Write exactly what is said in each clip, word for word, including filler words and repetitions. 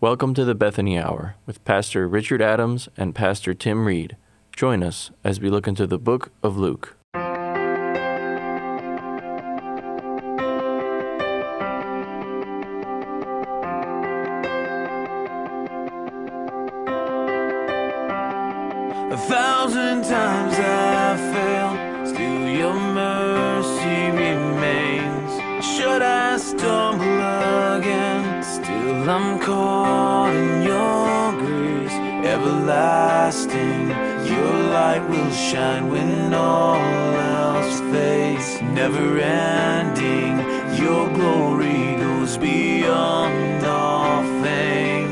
Welcome to the Bethany Hour with Pastor Richard Adams and Pastor Tim Reed. Join us as we look into the book of Luke. A thousand times I failed, still your mercy remains. Should I stumble again, still I'm caught in your grace. Everlasting, your light will shine when all else fades. Never ending, your glory goes beyond all fame.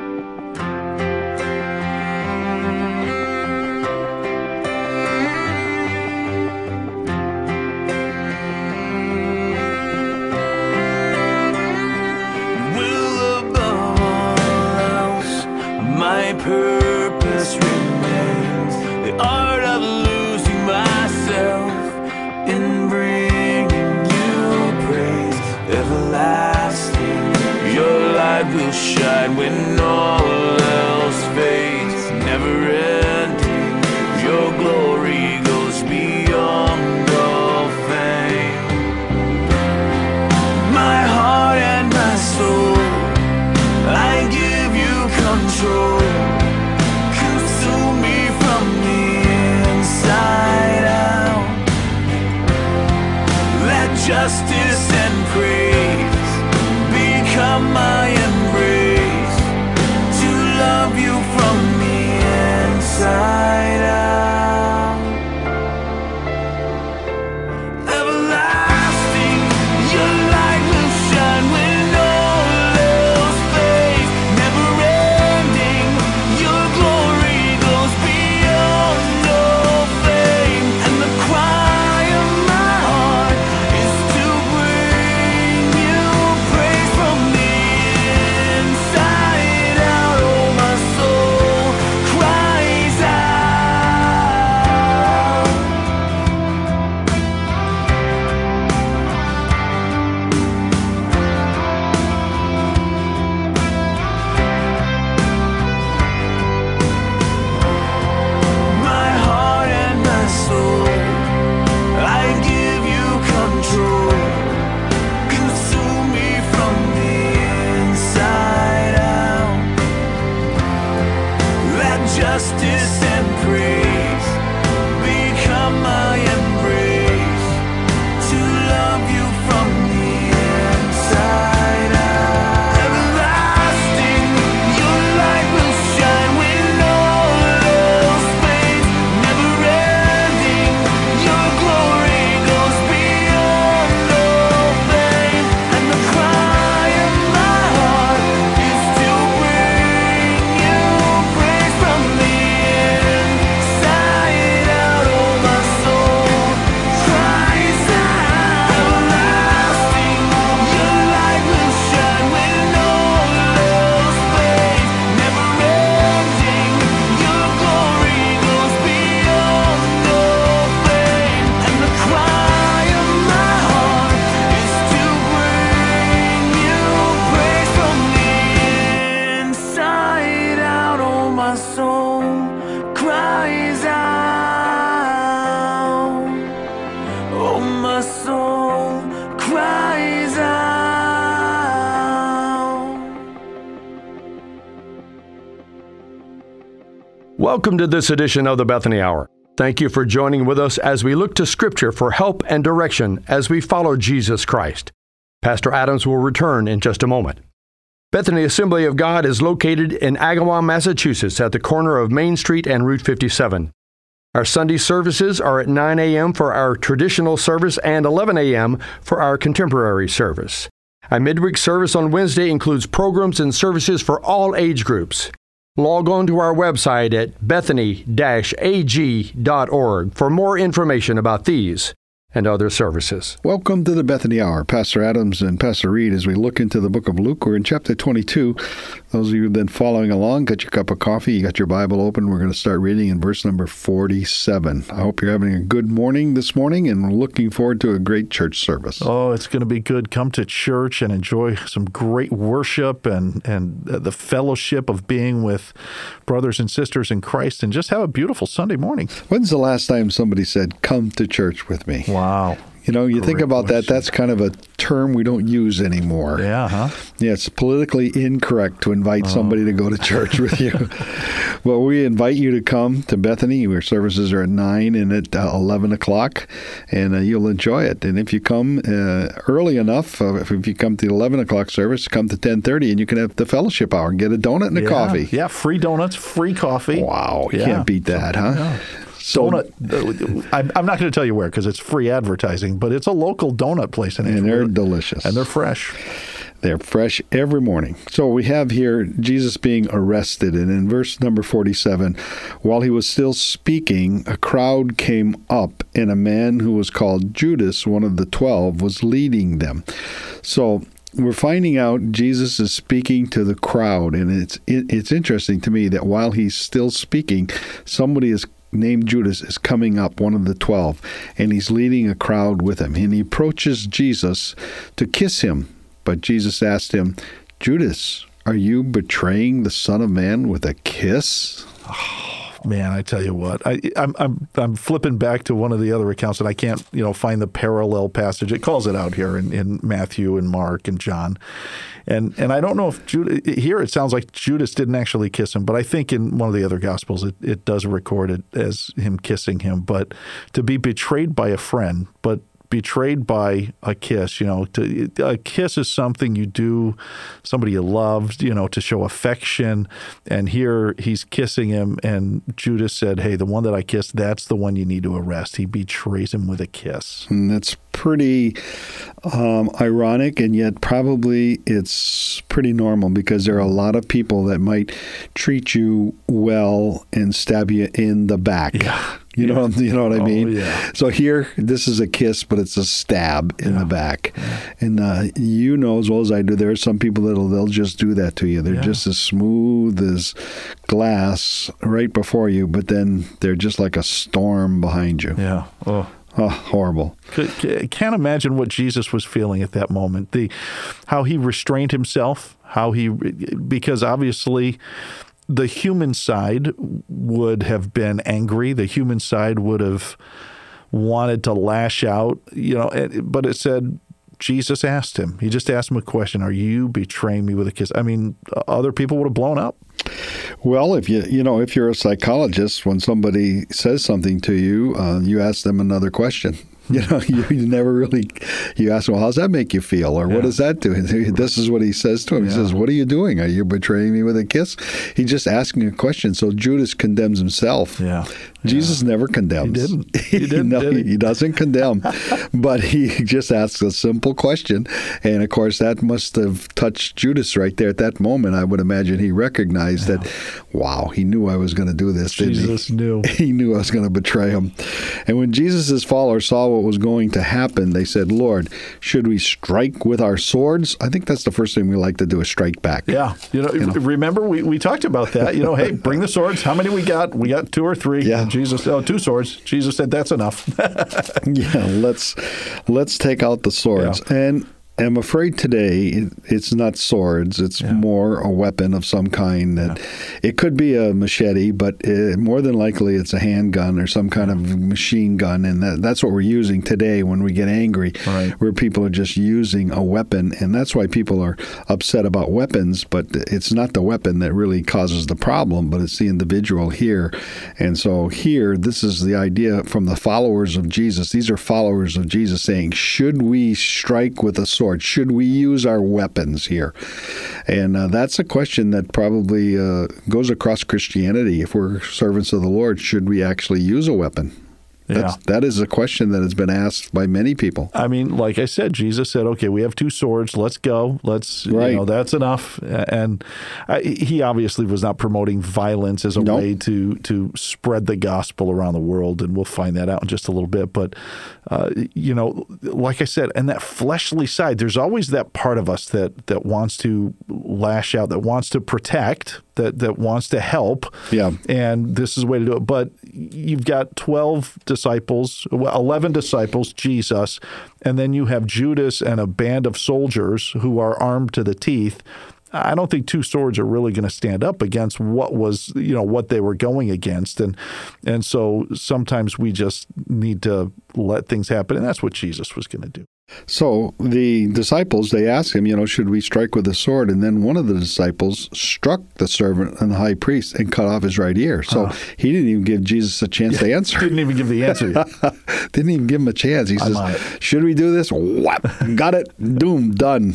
Purpose remains, the art of losing myself in bringing you praise. Everlasting, your light will shine when all else fades. Never ending, your glory goes beyond all fame. My heart and my soul, I give you control. Justice and praise become my embrace, to love you from the inside out. Everlasting, your light will shine when all else fades. Never ending, your glory goes beyond all fame. And the cry of my heart is to bring you praise from the inside out. Oh, my soul cries out. My heart and my soul, I give you control. Consume me from the inside out. Let justice and praise become my embrace, to love you from the inside out. Everlasting, your light will shine when all else fades. Never ending, your glory goes beyond all fame. And the cry of my heart is to bring you praise from the inside out. Oh, my soul cries out. Everlasting, your light will shine when all else fades. Never ending, your glory goes beyond all fame. And the cry of my heart is to bring you praise from the inside out. Oh, my soul cries out. Oh, my soul cries out. Welcome to this edition of the Bethany Hour. Thank you for joining with us as we look to Scripture for help and direction as we follow Jesus Christ. Pastor Adams will return in just a moment. Bethany Assembly of God is located in Agawam, Massachusetts, at the corner of Main Street and Route fifty-seven. Our Sunday services are at nine a.m. for our traditional service and eleven a.m. for our contemporary service. Our midweek service on Wednesday includes programs and services for all age groups. Log on to our website at bethany dash a g dot org for more information about these and other services. Welcome to the Bethany Hour. Pastor Adams and Pastor Reed, as we look into the book of Luke, we're in chapter twenty-two. Those of you who've been following along, got your cup of coffee, you got your Bible open. We're going to start reading in verse number forty-seven. I hope you're having a good morning this morning, and we're looking forward to a great church service. Oh, it's going to be good. Come to church and enjoy some great worship and, and the fellowship of being with brothers and sisters in Christ, and just have a beautiful Sunday morning. When's the last time somebody said, "Come to church with me"? Wow. You know, you Great think about question. that, that's kind of a term we don't use anymore. Yeah, huh? Yeah, it's politically incorrect to invite oh. somebody to go to church with you. Well, we invite you to come to Bethany. Our services are at nine and at uh, eleven o'clock, and uh, you'll enjoy it. And if you come uh, early enough, uh, if, if you come to the eleven o'clock service, come to ten thirty, and you can have the fellowship hour and get a donut and a yeah. coffee. Yeah, free donuts, free coffee. Wow, you yeah. can't beat that, huh? Yeah. So, donut. I'm, I'm not going to tell you where because it's free advertising, but it's a local donut place in and they're Edgewood. delicious. And they're fresh. They're fresh every morning. So we have here Jesus being arrested. And in verse number forty-seven, while he was still speaking, a crowd came up, and a man who was called Judas, one of the twelve, was leading them. So we're finding out Jesus is speaking to the crowd. And it's it, it's interesting to me that while he's still speaking, somebody is named Judas is coming up, one of the twelve, and he's leading a crowd with him. And he approaches Jesus to kiss him. But Jesus asked him, "Judas, are you betraying the Son of Man with a kiss?" Oh, man, I tell you what, I, I'm I'm I'm flipping back to one of the other accounts, and I can't you know find the parallel passage. It calls it out here in, in Matthew and Mark and John. And and I don't know if Judas, here it sounds like Judas didn't actually kiss him, but I think in one of the other Gospels it, it does record it as him kissing him. But to be betrayed by a friend, but betrayed by a kiss, you know, to, a kiss is something you do somebody you love, you know, to show affection. And here he's kissing him, and Judas said, "Hey, the one that I kissed, that's the one you need to arrest." He betrays him with a kiss. And that's pretty um, ironic, and yet probably it's pretty normal because there are a lot of people that might treat you well and stab you in the back. Yeah. You know, you know what I mean? Oh, yeah. So here, this is a kiss, but it's a stab in yeah. the back. Yeah. And uh, you know as well as I do, there are some people that'll they'll just do that to you. They're yeah. just as smooth as glass right before you, but then they're just like a storm behind you. Yeah. Oh. Oh, horrible. Can't imagine what Jesus was feeling at that moment. The how he restrained himself, how he because obviously the human side would have been angry. The human side would have wanted to lash out, you know, but it said Jesus asked him. He just asked him a question, "Are you betraying me with a kiss?" I mean, other people would have blown up. Well, if you you know if you're a psychologist, when somebody says something to you, uh, you ask them another question. You know, you, you never really, you ask him, well, how's that make you feel? Or yeah. what does that do? And this is what he says to him. He yeah. says, what are you doing? Are you betraying me with a kiss? He's just asking a question. So Judas condemns himself. Yeah. Jesus yeah. never condemns. He didn't. He didn't, no, did he? he doesn't condemn. But he just asks a simple question. And, of course, that must have touched Judas right there at that moment. I would imagine he recognized yeah. that, wow, he knew I was going to do this, didn't Jesus he? knew. He knew I was going to betray him. And when Jesus' followers saw what was going to happen, they said, "Lord, should we strike with our swords?" I think that's the first thing we like to do is strike back. Yeah. You know, you know? remember we, we talked about that. You know, hey, bring the swords. How many we got? We got two or three. Yeah. And Jesus, oh, two swords. Jesus said, that's enough. yeah, let's let's take out the swords. Yeah. And I'm afraid today it, it's not swords. It's yeah. more a weapon of some kind. That yeah. It could be a machete, but it, more than likely it's a handgun or some kind of machine gun. And that, that's what we're using today when we get angry, right. where people are just using a weapon. And that's why people are upset about weapons, but it's not the weapon that really causes the problem, but it's the individual here. And so here, this is the idea from the followers of Jesus. These are followers of Jesus saying, should we strike with a sword? Should we use our weapons here? And uh, that's a question that probably uh, goes across Christianity. If we're servants of the Lord, should we actually use a weapon? That's, that is a question that has been asked by many people. I mean, like I said, Jesus said, okay, we have two swords. Let's go. Let's, Right. you know, that's enough. And I, he obviously was not promoting violence as a No. way to, to spread the gospel around the world. And we'll find that out in just a little bit. But, uh, you know, like I said, and that fleshly side, there's always that part of us that, that wants to lash out, that wants to protect, that, that wants to help. Yeah. And this is a way to do it. But you've got twelve disciples, well, eleven disciples, Jesus, and then you have Judas and a band of soldiers who are armed to the teeth. I don't think two swords are really going to stand up against what was, you know, what they were going against. And and so sometimes we just need to let things happen. And that's what Jesus was going to do. So the disciples, they asked him, you know, should we strike with a sword? And then one of the disciples struck the servant and the high priest and cut off his right ear. So Uh-huh. he didn't even give Jesus a chance to answer. Didn't even give the answer. Didn't even give him a chance. He I'm says, on it. should we do this? Whap! Got it. Doom. Done.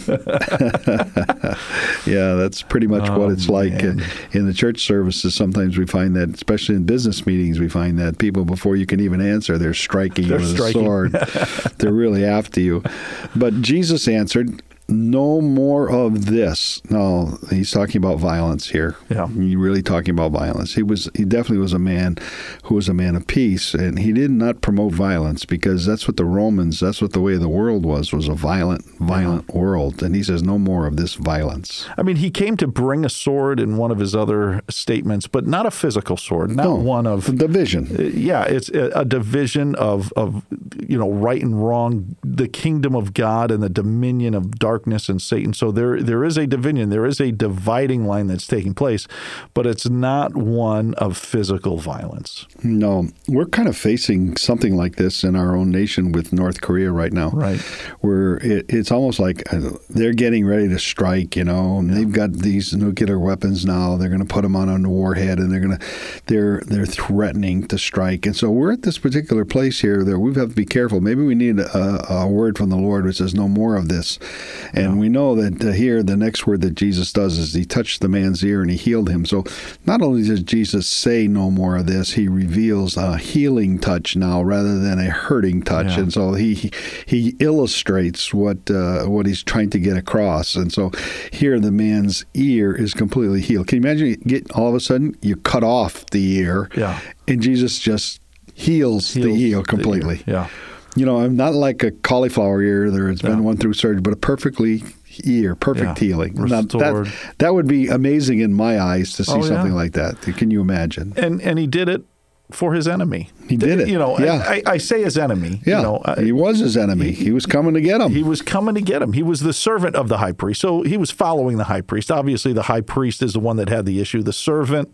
Yeah, that's pretty much Oh, what it's like man. in, in the church services. Sometimes we find that, especially in business meetings, we find that people, before you can even answer, they're striking They're you with striking. a sword. They're really after you. But Jesus answered, no more of this. No, he's talking about violence here. Yeah. He's really talking about violence. He was he definitely was a man who was a man of peace, and he did not promote violence, because that's what the Romans, that's what the way of the world was, was a violent, violent yeah. world. And he says no more of this violence. I mean, he came to bring a sword in one of his other statements, but not a physical sword, not No, one of division. Yeah, it's a, a division of, of, you know, right and wrong, the kingdom of God and the dominion of darkness and Satan. So there there is a division, there is a dividing line that's taking place, but it's not one of physical violence. No, we're kind of facing something like this in our own nation with North Korea right now. Right. Where it, it's almost like they're getting ready to strike, you know, and yeah. they've got these nuclear weapons now. They're going to put them on a warhead, and they're going to, they're they're threatening to strike. And so we're at this particular place here that we have to be careful. Maybe we need a, a word from the Lord which says no more of this. And yeah. we know that uh, here the next word that Jesus does is he touched the man's ear and he healed him. So not only does Jesus say no more of this, he reveals a healing touch now rather than a hurting touch. Yeah. And so he he illustrates what uh, what he's trying to get across. And so here the man's ear is completely healed. Can you imagine you get all of a sudden you cut off the ear yeah. and Jesus just heals, heals the ear completely. The ear. Yeah. You know, not like a cauliflower ear. There has been yeah. one through surgery, but a perfectly ear, perfect yeah. healing. Now, that, that would be amazing in my eyes to see oh, something yeah. like that. Can you imagine? And and he did it for his enemy. He did it. You know, yeah. I, I say his enemy. Yeah, you know, I, he was his enemy. He, he was coming to get him. He was coming to get him. He was the servant of the high priest. So he was following the high priest. Obviously, the high priest is the one that had the issue. The servant,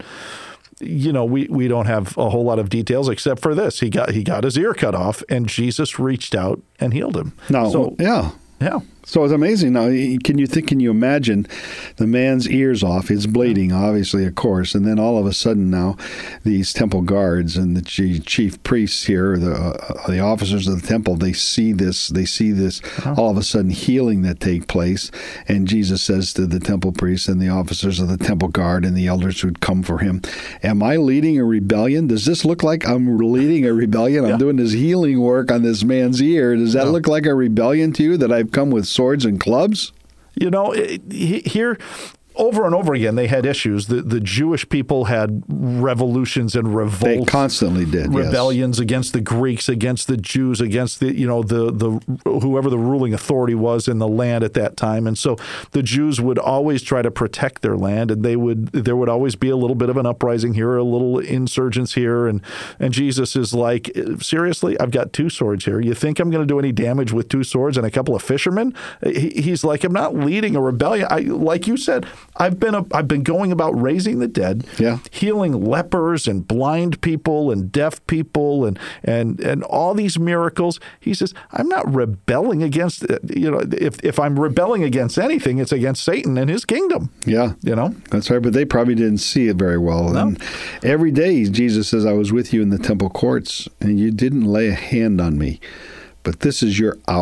you know, we, we don't have a whole lot of details except for this. He got he got his ear cut off, and Jesus reached out and healed him. No, so, yeah. Yeah. So it's amazing. Now, can you think, can you imagine the man's ears off? It's bleeding, obviously, of course. And then all of a sudden now, these temple guards and the chief priests here, the uh, the officers of the temple, they see this, they see this uh-huh. all of a sudden healing that take place. And Jesus says to the temple priests and the officers of the temple guard and the elders who'd come for him, am I leading a rebellion? Does this look like I'm leading a rebellion? I'm yeah. doing this healing work on this man's ear. Does that yeah. look like a rebellion to you that I've come with swords and clubs? You know, it, here, over and over again, they had issues. The the Jewish people had revolutions and revolts. They constantly did, rebellions yes. against the Greeks, against the Jews, against the you know the the whoever the ruling authority was in the land at that time. And so the Jews would always try to protect their land, and they would there would always be a little bit of an uprising here, a little insurgents here, and and Jesus is like, seriously, I've got two swords here. You think I'm going to do any damage with two swords and a couple of fishermen? He, he's like, I'm not leading a rebellion. I, like you said. I've been a, I've been going about raising the dead, yeah. healing lepers and blind people and deaf people and and and all these miracles. He says, I'm not rebelling against, you know, if if I'm rebelling against anything, it's against Satan and his kingdom. Yeah. You know? That's right, but they probably didn't see it very well. No. And every day Jesus says, I was with you in the temple courts and you didn't lay a hand on me. But this is your hour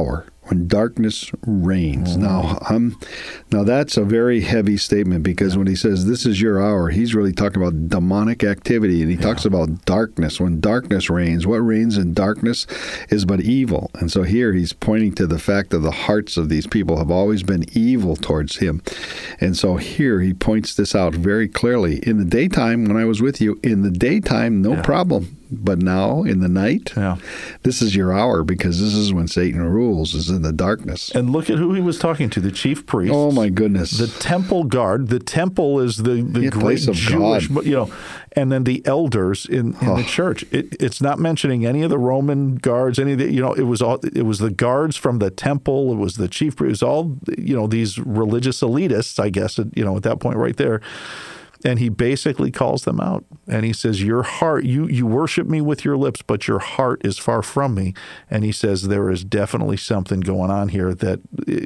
when darkness reigns. Mm. Now, um, now that's a very heavy statement, because yeah. when he says this is your hour, he's really talking about demonic activity, and he yeah. talks about darkness. When darkness reigns, what reigns in darkness is but evil. And so here he's pointing to the fact that the hearts of these people have always been evil towards him. And so here he points this out very clearly. In the daytime, when I was with you, in the daytime, no yeah. problem. But now, in the night, yeah. this is your hour, because this is when Satan rules, is in the darkness. And look at who he was talking to, the chief priest. Oh, my goodness. The temple guard. The temple is the, the yeah, great Jewish, God. you know, and then the elders in, in oh. the church. It, it's not mentioning any of the Roman guards, any of the, you know, it was all, it was the guards from the temple. It was the chief priest. It was all, you know, these religious elitists, I guess, you know, at that point right there. And he basically calls them out. And he says, your heart, you, you worship me with your lips, but your heart is far from me. And he says there is definitely something going on here that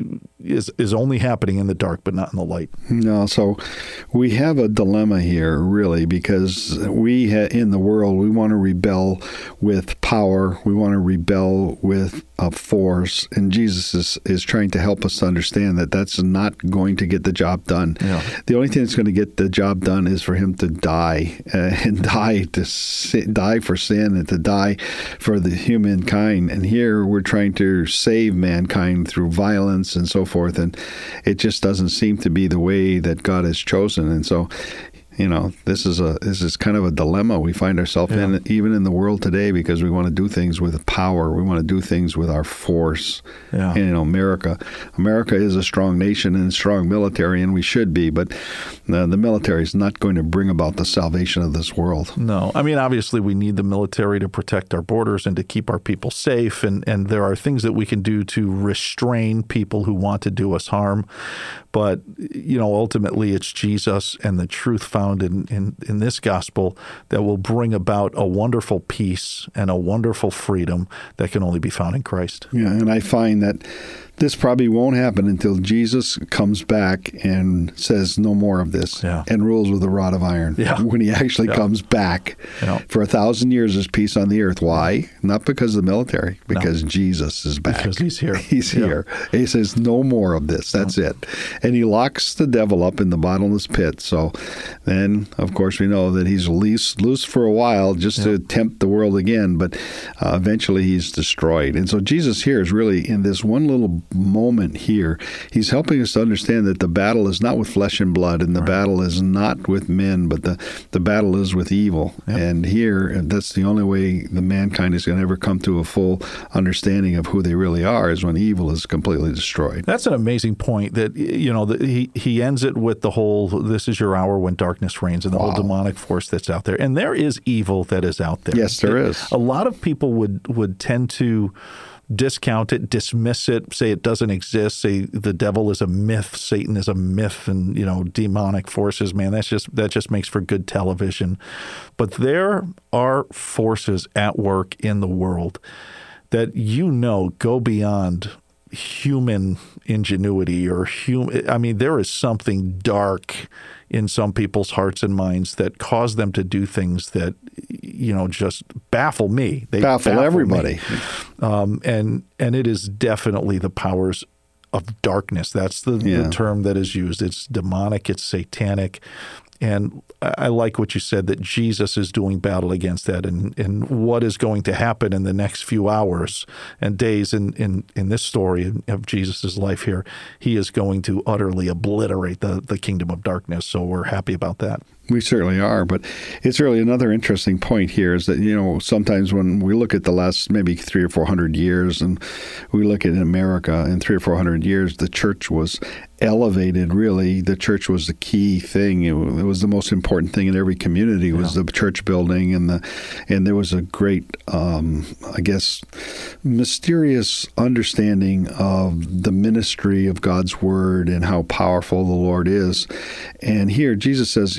is is only happening in the dark, but not in the light. No, so we have a dilemma here, really, because we ha- in the world, we want to rebel with power. We want to rebel with a force. And Jesus is, is trying to help us to understand that that's not going to get the job done. Yeah. The only thing that's going to get the job done is for him to die uh, and die to sin, die for sin and to die for the humankind. And here we're trying to save mankind through violence and so forth, and it just doesn't seem to be the way that God has chosen. And so, you know, this is a this is kind of a dilemma we find ourselves yeah. in, even in the world today, because we want to do things with power. We want to do things with our force. Yeah. And, you know, America, America is a strong nation and a strong military, and we should be. But uh, the military is not going to bring about the salvation of this world. No, I mean, obviously, we need the military to protect our borders and to keep our people safe. And and there are things that we can do to restrain people who want to do us harm. But, you know, ultimately, it's Jesus and the truth found in, in, in this gospel that will bring about a wonderful peace and a wonderful freedom that can only be found in Christ. Yeah, and I find that this probably won't happen until Jesus comes back and says no more of this yeah. and rules with a rod of iron. Yeah. When he actually yeah. comes back. Yeah. For a thousand years, there's peace on the earth. Why? Not because of the military, because no. Jesus is back. Because he's here. He's yeah. here. He says no more of this. That's yeah. it. And he locks the devil up in the bottomless pit. So then, of course, we know that he's loose, loose for a while just yeah. to tempt the world again, but uh, eventually he's destroyed. And so Jesus here is really in this one little moment here, he's helping us to understand that the battle is not with flesh and blood, and the right. battle is not with men, but the, the battle is with evil. Yep. And here, that's the only way the mankind is going to ever come to a full understanding of who they really are, is when evil is completely destroyed. That's an amazing point that, you know, that he, he ends it with the whole, this is your hour when darkness reigns, and the wow. whole demonic force that's out there. And there is evil that is out there. Yes, there it, is. A lot of people would, would tend to discount it, dismiss it, say it doesn't exist, say the devil is a myth, Satan is a myth, and, you know, demonic forces, man, that's just that just makes for good television. But there are forces at work in the world that, you know, go beyond human ingenuity or human. I mean, there is something dark in some people's hearts and minds that cause them to do things that, you know, just baffle me. They baffle, baffle everybody. Um, and and it is definitely the powers of darkness. That's the, yeah. the term that is used. It's demonic. It's satanic. And I like what you said, that Jesus is doing battle against that, and, and what is going to happen in the next few hours and days in, in, in this story of Jesus' life here. He is going to utterly obliterate the, the kingdom of darkness, so we're happy about that. We certainly are, but it's really another interesting point here is that, you know, sometimes when we look at the last maybe three or four hundred years, and we look at America in three or four hundred years, the church was elevated. Really, the church was the key thing. It, it was the most important thing in every community was yeah. the church building, and the and there was a great, um, I guess, mysterious understanding of the ministry of God's word and how powerful the Lord is. And here Jesus says, you know,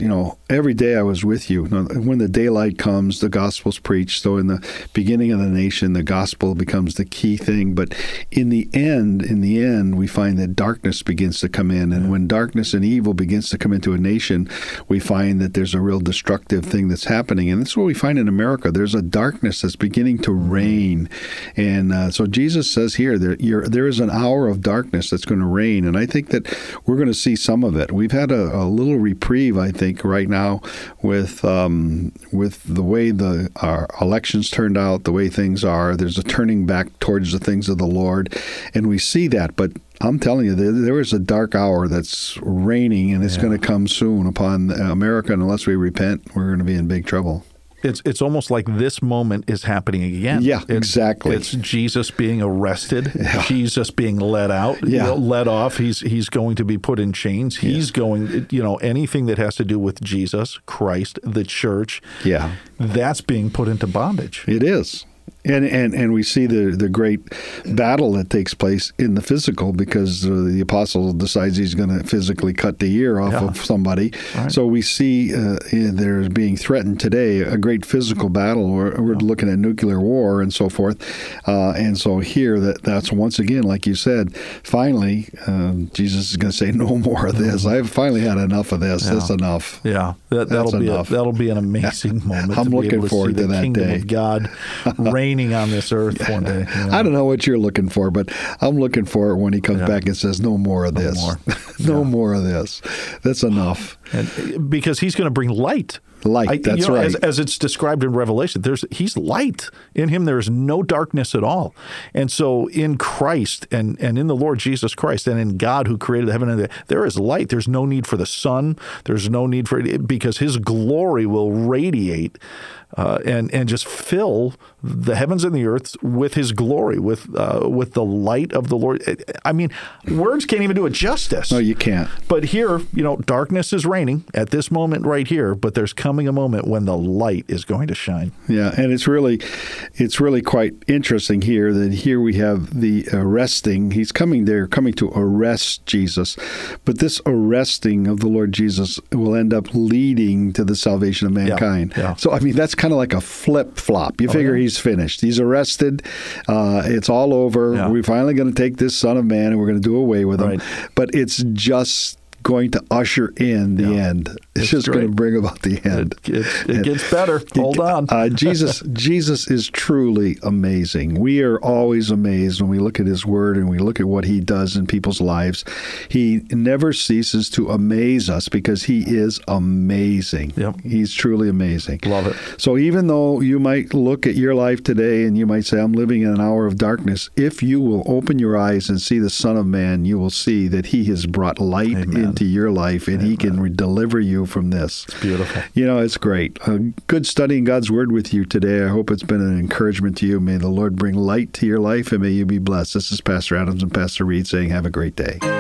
every day I was with you. When the daylight comes, the gospel's preached. So in the beginning of the nation, the gospel becomes the key thing. But in the end, in the end, we find that darkness begins to come in. And when darkness and evil begins to come into a nation, we find that there's a real destructive thing that's happening. And that's what we find in America. There's a darkness that's beginning to reign. And uh, so Jesus says here that you're, there is an hour of darkness that's going to reign. And I think that we're going to see some of it. We've had a, a little reprieve, I think, right now with um, with the way the our elections turned out, the way things are. There's a turning back towards the things of the Lord, and we see that. But I'm telling you, there, there is a dark hour that's reigning, and it's yeah. going to come soon upon America. And unless we repent, we're going to be in big trouble. It's it's almost like this moment is happening again. Yeah, it's, exactly. It's Jesus being arrested, yeah. Jesus being let out, yeah. you know, let off. He's he's going to be put in chains. He's yeah. going, you know, anything that has to do with Jesus, Christ, the church, yeah, that's being put into bondage. It is. And, and and we see the the great battle that takes place in the physical because uh, the apostle decides he's going to physically cut the ear off yeah. of somebody. Right. So we see uh, there's being threatened today a great physical battle. We're, we're looking at nuclear war and so forth. Uh, and so here, that that's once again, like you said, finally, uh, Jesus is going to say, no more of this. I've finally had enough of this. Yeah. That's enough. Yeah, that, that'll That's be enough. a, that'll be an amazing moment. I'm to be looking able to forward see to the that kingdom day. of God reigning on this earth one day. You know? I don't know what you're looking for, but I'm looking for it when he comes Yeah. back and says, no more of No this. more. no Yeah. more of this. That's enough. And because he's going to bring light. Light, I, that's you know, right. As, as it's described in Revelation, there's he's light. In him there is no darkness at all. And so in Christ and, and in the Lord Jesus Christ and in God who created the heaven and the earth, there is light. There's no need for the sun. There's no need for it because his glory will radiate uh, and and just fill the heavens and the earth with his glory, with uh, with the light of the Lord. I mean, words can't even do it justice. No, you can't. But here, you know, darkness is reigning at this moment right here, but there's coming a moment when the light is going to shine. Yeah, and it's really, it's really quite interesting here that here we have the arresting. He's coming there, coming to arrest Jesus, but this arresting of the Lord Jesus will end up leading to the salvation of mankind. Yeah, yeah. So, I mean, that's kind of like a flip-flop. You Oh, figure yeah. he's finished. He's arrested. Uh, it's all over. Yeah. We're finally going to take this Son of Man and we're going to do away with him. Right. But it's just going to usher in the Yeah. end. It's, It's just going to great. bring about the end. It, it, it gets better. Hold on. Uh, Jesus, Jesus is truly amazing. We are always amazed when we look at His Word and we look at what He does in people's lives. He never ceases to amaze us because He is amazing. Yep. He's truly amazing. Love it. So even though you might look at your life today and you might say, I'm living in an hour of darkness, if you will open your eyes and see the Son of Man, you will see that He has brought light Amen. into your life and He can re- deliver you from this. It's beautiful. You know, it's great. Uh, good studying God's Word with you today. I hope it's been an encouragement to you. May the Lord bring light to your life and may you be blessed. This is Pastor Adams and Pastor Reed saying have a great day.